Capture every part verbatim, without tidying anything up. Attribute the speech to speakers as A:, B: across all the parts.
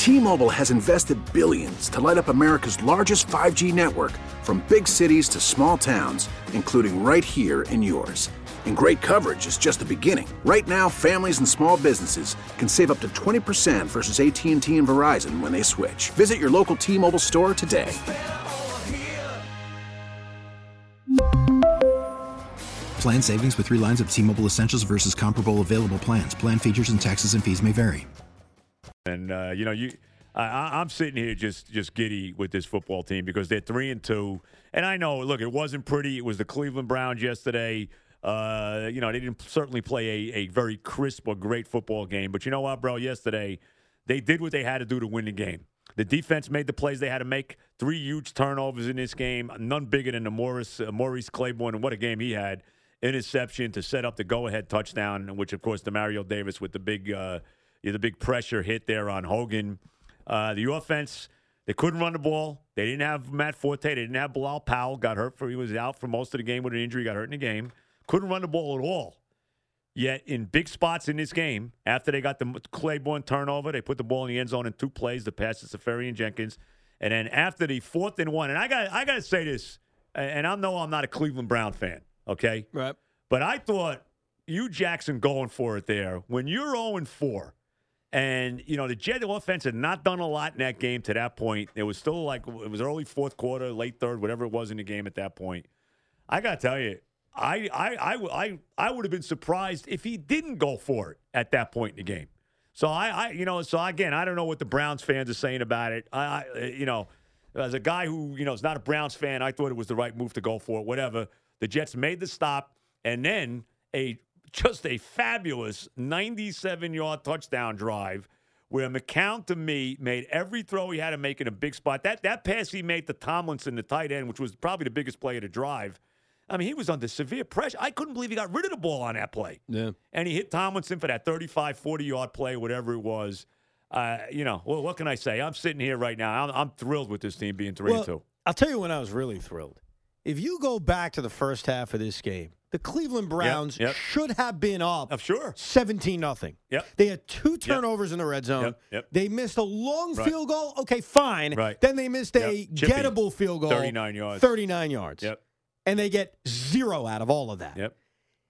A: T-Mobile has invested billions to light up America's largest five G network, from big cities to small towns, including right here in yours. And great coverage is just the beginning. Right now, families and small businesses can save up to twenty percent versus A T and T and Verizon when they switch. Visit your local T-Mobile store today.
B: Plan savings with three lines of T-Mobile Essentials versus comparable available plans. Plan features and taxes and fees may vary.
C: And, uh, you know, you, I, I'm sitting here just, just giddy with this football team because they're three and two. And I know, look, it wasn't pretty. It was the Cleveland Browns yesterday. Uh, you know, they didn't certainly play a, a very crisp or great football game. But you know what, bro? Yesterday, they did what they had to do to win the game. The defense made the plays they had to make. Three huge turnovers in this game, none bigger than the Morris, uh, Maurice Claiborne, and what a game he had. Interception to set up the go-ahead touchdown, which, of course, DeMario Davis with the big uh, yeah, the big pressure hit there on Hogan. Uh, the offense, they couldn't run the ball. They didn't have Matt Forte. They didn't have Bilal Powell. Got hurt for he was out for most of the game with an injury. Got hurt in the game. Couldn't run the ball at all. Yet in big spots in this game, after they got the Claiborne turnover, they put the ball in the end zone in two plays. The pass to Safarian Jenkins, and then after the fourth and one, and I got I got to say this, and I know I'm not a Cleveland Brown fan. Okay?
D: Right.
C: But I thought Hugh Jackson going for it there. When you're oh and four, and, you know, the Jet offense had not done a lot in that game to that point. It was still like, it was early fourth quarter, late third, whatever it was in the game at that point. I got to tell you, I, I, I, I, I would have been surprised if he didn't go for it at that point in the game. So, I, I you know, so again, I don't know what the Browns fans are saying about it. I, I you know, as a guy who, you know, is not a Browns fan, I thought it was the right move to go for it, whatever. The Jets made the stop, and then a just a fabulous ninety-seven-yard touchdown drive where McCown, to me, made every throw he had to make in a big spot. That that pass he made to Tomlinson, the tight end, which was probably the biggest play of the drive, I mean, he was under severe pressure. I couldn't believe he got rid of the ball on that play.
D: Yeah.
C: And he hit Tomlinson for that thirty-five, forty-yard play, whatever it was. Uh, you know, well, what can I say? I'm sitting here right now. I'm, I'm thrilled with this team being three
D: well,
C: and two.
D: I'll tell you when I was really thrilled. If you go back to the first half of this game, the Cleveland Browns
C: yep, yep.
D: should have been up
C: uh, sure.
D: seventeen nothing.
C: Yep.
D: They had two turnovers yep. in the red zone.
C: Yep, yep.
D: They missed a long
C: right.
D: field goal. Okay, fine.
C: Right.
D: Then they missed
C: yep.
D: a
C: Chippy.
D: gettable field goal.
C: thirty-nine yards.
D: thirty-nine yards.
C: Yep.
D: And they get zero out of all of that.
C: Yep.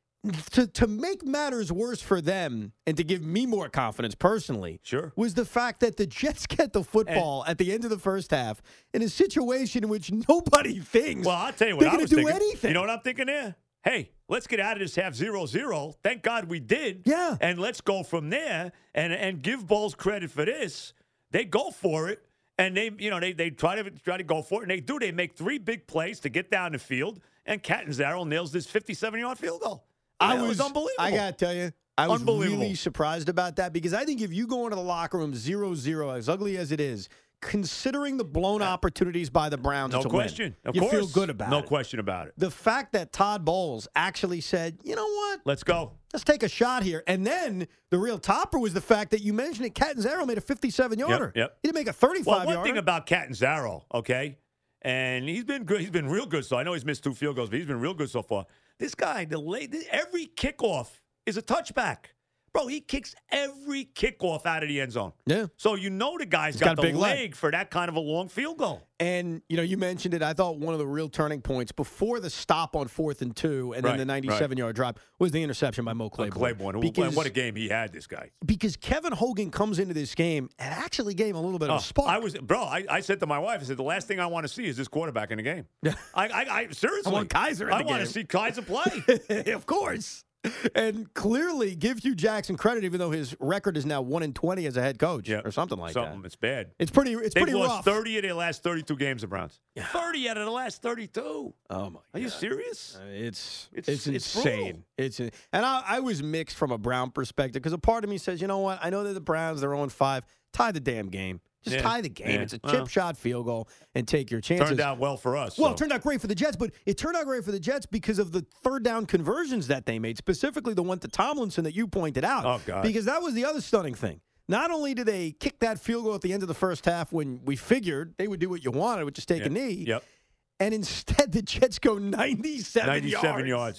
D: To to make matters worse for them and to give me more confidence personally
C: sure.
D: was the fact that the Jets get the football and, at the end of the first half in a situation in which nobody thinks
C: well, I'll tell you what
D: they're
C: I
D: going
C: was
D: to do
C: thinking.
D: anything.
C: You know what I'm thinking there? Hey, let's get out of this half zero zero. Thank God we did.
D: Yeah.
C: And let's go from there and and give Bowles credit for this. They go for it. And they, you know, they they try to try to go for it, and they do. They make three big plays to get down the field, and Catanzaro nails this fifty-seven-yard field goal. I was, it was unbelievable.
D: I got to tell you, I was
C: unbelievable.
D: really surprised about that because I think if you go into the locker room zero zero, as ugly as it is, considering the blown opportunities by the Browns
C: no
D: to
C: question.
D: win,
C: of
D: you
C: course.
D: feel good about
C: no
D: it.
C: No question about it.
D: The fact that Todd Bowles actually said, you know what?
C: Let's go.
D: Let's take a shot here. And then the real topper was the fact that you mentioned it, Catanzaro made a fifty-seven-yarder.
C: Yep, yep.
D: He didn't make a thirty-five-yarder.
C: Well, one thing about Catanzaro, okay, and he's been good. He's been real good. So I know he's missed two field goals, but he's been real good so far. This guy, the late, every kickoff is a touchback. Bro, he kicks every kickoff out of the end zone.
D: Yeah.
C: So you know the guy's
D: He's
C: got,
D: got a
C: the
D: big
C: leg,
D: leg
C: for that kind of a long field goal.
D: And, you know, you mentioned it. I thought one of the real turning points before the stop on fourth and two and
C: right,
D: then the ninety-seven-yard
C: right.
D: drop was the interception by Mo Claiborne.
C: Claiborne.
D: Because,
C: what a game he had, this guy.
D: Because Kevin Hogan comes into this game and actually gave him a little bit
C: oh,
D: of a spark.
C: I was, bro, I, I said to my wife, I said, the last thing I want to see is this quarterback in the game. I, I, I Seriously.
D: I want Kaiser in
C: I
D: the
C: want
D: game.
C: to see Kaiser play.
D: Of course. And clearly give Hugh Jackson credit, even though his record is now one and twenty as a head coach
C: yeah.
D: or something like
C: something,
D: that.
C: It's bad.
D: It's pretty. It's
C: They've
D: pretty
C: lost
D: rough.
C: thirty of their last thirty-two games. The Browns.
D: Yeah.
C: Thirty out of the last thirty-two.
D: Oh my!
C: Are you serious?
D: Uh, it's
C: it's
D: it's,
C: it's
D: insane. It's, it's and I, I was mixed from a Brown perspective because a part of me says, you know what? I know they're the Browns. They're oh and five. Tie the damn game. Just
C: yeah.
D: tie the game.
C: Yeah.
D: It's a chip
C: well,
D: shot field goal and take your chances.
C: Turned out well for us.
D: Well,
C: so.
D: it turned out great for the Jets, but it turned out great for the Jets because of the third down conversions that they made, specifically the one to Tomlinson that you pointed out.
C: Oh, God.
D: Because that was the other stunning thing. Not only did they kick that field goal at the end of the first half when we figured they would do what you wanted, which is take
C: yep.
D: a knee.
C: Yep.
D: And instead, the Jets go ninety-seven,
C: ninety-seven yards.
D: yards.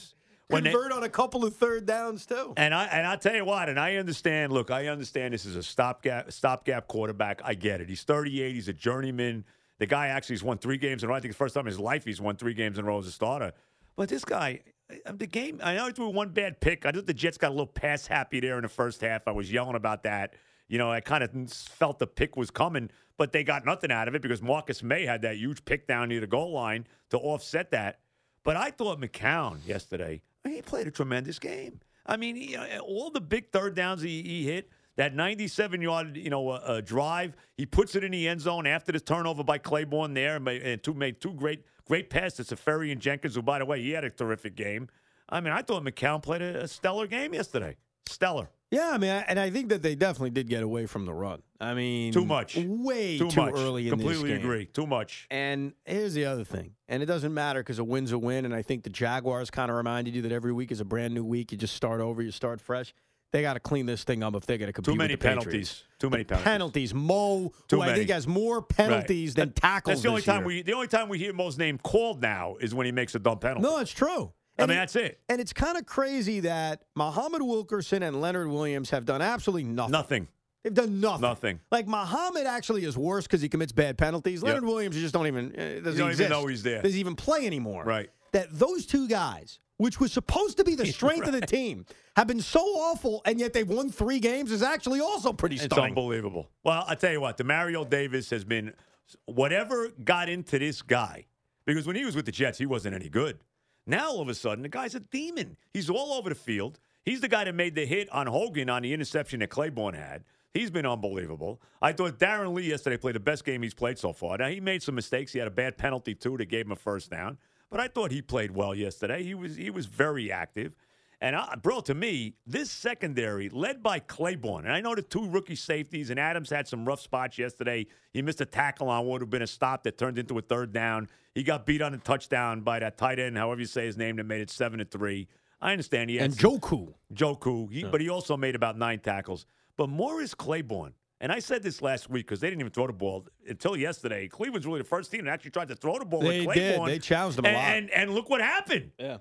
C: when
D: convert
C: they,
D: on a couple of third downs too.
C: And I and I tell you what, and I understand. Look, I understand this is a stopgap stopgap quarterback. I get it. He's thirty-eight. He's a journeyman. The guy actually has won three games in a row. I think the first time in his life he's won three games in a row as a starter. But this guy, the game. I know he threw one bad pick. I thought the Jets got a little pass happy there in the first half. I was yelling about that. You know, I kind of felt the pick was coming, but they got nothing out of it because Marcus May had that huge pick down near the goal line to offset that. But I thought McCown yesterday, he played a tremendous game. I mean, he, all the big third downs he, he hit, that ninety-seven-yard, you know, uh, uh, drive, he puts it in the end zone after the turnover by Claiborne there, and, made, and two, made two great great passes to Ferry and Jenkins, who, by the way, he had a terrific game. I mean, I thought McCown played a, a stellar game yesterday. Stellar.
D: Yeah, I mean, and I think that they definitely did get away from the run. I mean,
C: too much,
D: way
C: too,
D: too
C: much.
D: early in
C: Completely
D: this game.
C: agree. Too much.
D: And here's the other thing, and it doesn't matter because a win's a win. And I think the Jaguars kind of reminded you that every week is a brand new week. You just start over, you start fresh. They got to clean this thing up if they're going to compete.
C: Too many
D: with the
C: penalties.
D: Patriots.
C: Too many penalties.
D: Penalties. Mo,
C: Too
D: who I
C: many.
D: think has more penalties
C: Right.
D: than tackles.
C: That's the only
D: this
C: time
D: year.
C: we. The only time we hear Mo's name called now is when he makes a dumb penalty.
D: No, it's true.
C: I
D: And
C: mean,
D: it-
C: that's it.
D: And it's kind of crazy that Muhammad Wilkerson and Leonard Williams have done absolutely nothing.
C: Nothing.
D: They've done nothing.
C: Nothing.
D: Like Muhammad actually is worse because he commits bad penalties. Leonard Williams, you just don't even uh, doesn't
C: You don't even
D: exist.
C: know he's there.
D: Doesn't even play anymore.
C: Right.
D: That those two guys, which was supposed to be the strength
C: Right.
D: of the team, have been so awful, and yet they've won three games is actually also pretty
C: It's
D: stunning.
C: unbelievable. Well, I tell you what, Demario Davis has been whatever got into this guy, because when he was with the Jets, he wasn't any good. Now all of a sudden, the guy's a demon. He's all over the field. He's the guy that made the hit on Hogan on the interception that Claiborne had. He's been unbelievable. I thought Darren Lee yesterday played the best game he's played so far. Now, he made some mistakes. He had a bad penalty, too, that gave him a first down. But I thought he played well yesterday. He was he was very active. And, I, bro, to me, this secondary, led by Claiborne, and I know the two rookie safeties, and Adams had some rough spots yesterday. He missed a tackle on what would have been a stop that turned into a third down. He got beat on a touchdown by that tight end, however you say his name, that made it seven to three. I understand. He had
D: And
C: some-
D: Joku.
C: Joku, he, but he also made about nine tackles. But Morris Claiborne, and I said this last week because they didn't even throw the ball until yesterday. Cleveland's really the first team that actually tried to throw the ball
D: They
C: with
D: did.
C: Claiborne.
D: They challenged him a
C: and,
D: lot.
C: And, and look what happened.
D: Yeah.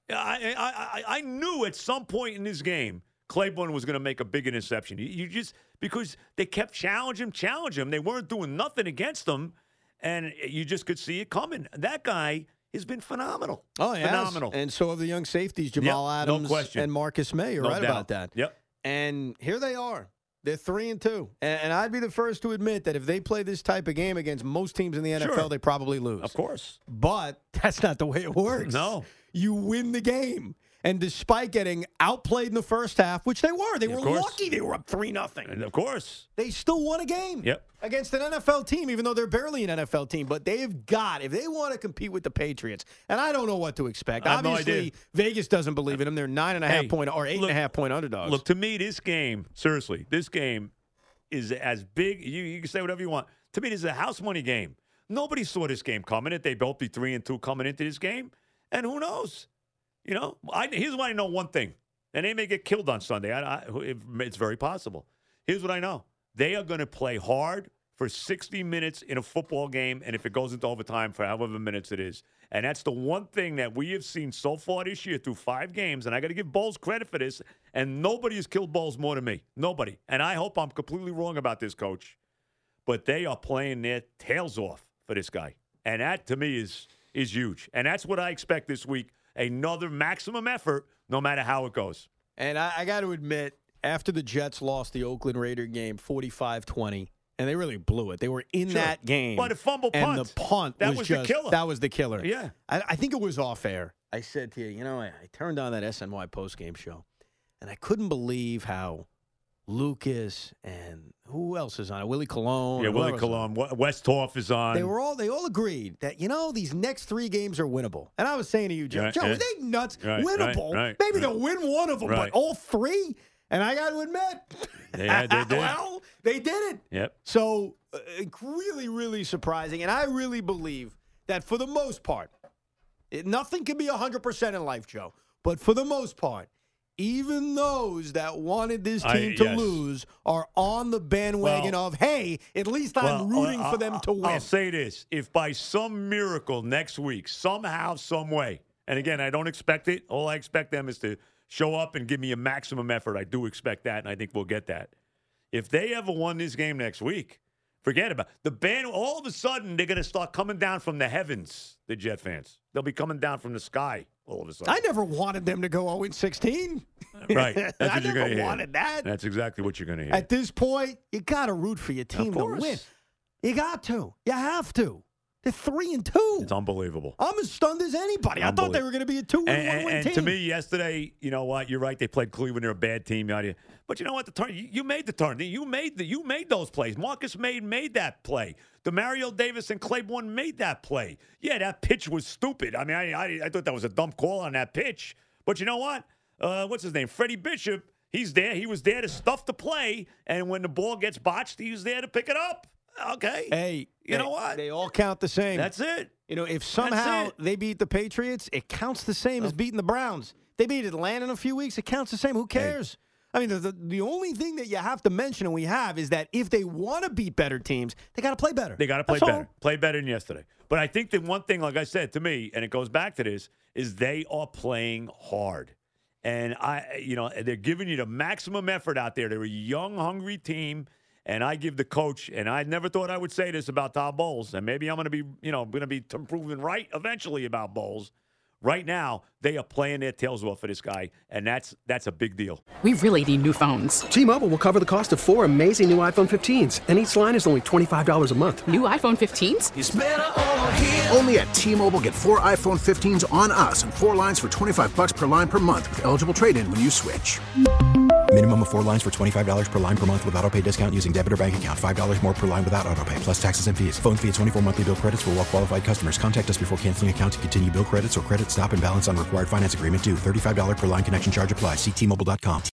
C: I, I, I, I knew at some point in this game Claiborne was going to make a big interception. You, you just because they kept challenging him, challenging him. They weren't doing nothing against him, and you just could see it coming. That guy has been phenomenal.
D: Oh, yeah.
C: Phenomenal.
D: And so have the young safeties, Jamal
C: Yep, no
D: Adams
C: question.
D: and Marcus May. You're
C: No
D: right
C: doubt.
D: about that.
C: Yep.
D: And here they are. They're three and two. And, and I'd be the first to admit that if they play this type of game against most teams in the N F L,
C: Sure.
D: they probably lose.
C: Of course.
D: But that's not the way it works.
C: No.
D: You win the game. And despite getting outplayed in the first half, which they were, they
C: Yeah, of
D: were
C: course.
D: lucky they were up three nothing.
C: And of course.
D: They still won a game
C: Yep.
D: against an N F L team, even though they're barely an N F L team. But they've got, if they want to compete with the Patriots, and I don't know what to expect.
C: I have no
D: Obviously,
C: idea.
D: Vegas doesn't believe in them. They're nine and a half
C: Hey,
D: point or eight
C: look-
D: and a half point underdogs.
C: Look, to me, this game, seriously, this game is as big. You, you can say whatever you want. To me, this is a house money game. Nobody saw this game coming. That they both be three and two coming into this game, and who knows? You know, I, here's what I know: one thing, and they may get killed on Sunday. I, I, it, it's very possible. Here's what I know: they are going to play hard for sixty minutes in a football game, and if it goes into overtime, for however minutes it is. And that's the one thing that we have seen so far this year through five games. And I got to give Bowles credit for this. And nobody has killed Bowles more than me. Nobody. And I hope I'm completely wrong about this, Coach. But they are playing their tails off for this guy. And that, to me, is is huge. And that's what I expect this week. Another maximum effort, no matter how it goes.
D: And I, I got to admit, after the Jets lost the Oakland Raider game forty-five twenty, and they really blew it. They were in
C: Sure.
D: that game.
C: But a fumble
D: and
C: punt.
D: the punt
C: That
D: was,
C: was the
D: just,
C: killer.
D: That was the killer.
C: Yeah.
D: I, I think it was off air. I said to you, you know, I, I turned on that S N Y postgame show, and I couldn't believe how Lucas and who else is on it? Willie Colon.
C: Yeah,
D: or
C: Willie
D: whoever's on it.
C: Colon. Westhoff is on.
D: They were all they all agreed that, you know, these next three games are winnable. And I was saying to you, Joe,
C: Right,
D: Joe,
C: yeah.
D: are they nuts?
C: Right,
D: Winnable?
C: right, right,
D: Maybe
C: right.
D: they'll win one of them,
C: Right.
D: but all three? And I got to admit,
C: Yeah, they did.
D: well, they did it.
C: Yep.
D: So uh, really, really surprising. And I really believe that for the most part, it, nothing can be one hundred percent in life, Joe. But for the most part, even those that wanted this
C: I-
D: team to
C: yes.
D: lose are on the bandwagon
C: Well-
D: of, hey, at least I'm
C: Well,
D: rooting
C: uh,
D: for them to
C: I'll-
D: win.
C: I'll say this. If by some miracle next week, somehow, some way, And again, I don't expect it. All I expect them is to show up and give me a maximum effort. I do expect that, and I think we'll get that. If they ever won this game next week, forget about it. The band. All of a sudden, they're going to start coming down from the heavens, the Jet fans. They'll be coming down from the sky all of a sudden.
D: I never wanted them to go oh and sixteen.
C: Right. That's what
D: I
C: you're
D: never
C: gonna
D: wanted
C: hear.
D: that.
C: That's exactly what you're going to hear.
D: At this point, you got to root for your team to win. You got to. You have to. They're three and two.
C: It's unbelievable.
D: I'm as stunned as anybody. I thought they were going to be a two and,
C: and,
D: one win
C: and
D: team.
C: to me, yesterday, you know what? You're right. They played Cleveland. They're a bad team. But you know what? The turn. You, you made the turn. You made the. You made those plays. Marcus May made that play. DeMario Davis and Claiborne made that play. Yeah, that pitch was stupid. I mean, I I, I thought that was a dumb call on that pitch. But you know what? Uh, what's his name? Freddie Bishop. He's there. He was there to stuff the play. And when the ball gets botched, he was there to pick it up. Okay.
D: Hey,
C: you
D: they,
C: know what?
D: They all count the same.
C: That's it.
D: You know, if somehow they beat the Patriots, it counts the same as beating the Browns. They beat Atlanta in a few weeks, it counts the same. Who cares? Hey. I mean, the, the the only thing that you have to mention, and we have, is that if they want to beat better teams, they got to play better.
C: They got to play
D: That's
C: better.
D: all.
C: Play better than yesterday. But I think that one thing, like I said, to me, and it goes back to this, is they are playing hard. And, I, you know, they're giving you the maximum effort out there. They're a young, hungry team. And I give the coach, and I never thought I would say this about Todd Bowles, and maybe I'm going to be, you know, going to be proven right eventually about Bowles. Right now, they are playing their tails off for this guy, and that's that's a big deal.
E: We really need new phones.
F: T-Mobile will cover the cost of four amazing new iPhone fifteens, and each line is only twenty-five dollars a month.
E: New iPhone fifteens?
A: It's better over here. Only at T-Mobile, get four iPhone fifteens on us and four lines for twenty-five bucks per line per month with eligible trade-in when you switch.
B: Minimum of four lines for twenty-five dollars per line per month with autopay discount using debit or bank account. five dollars more per line without autopay, plus taxes and fees. Phone fee at twenty-four monthly bill credits for well-qualified customers. Contact us before canceling account to continue bill credits or credit stop and balance on required finance agreement due. thirty-five dollars per line connection charge applies. See T Mobile dot com.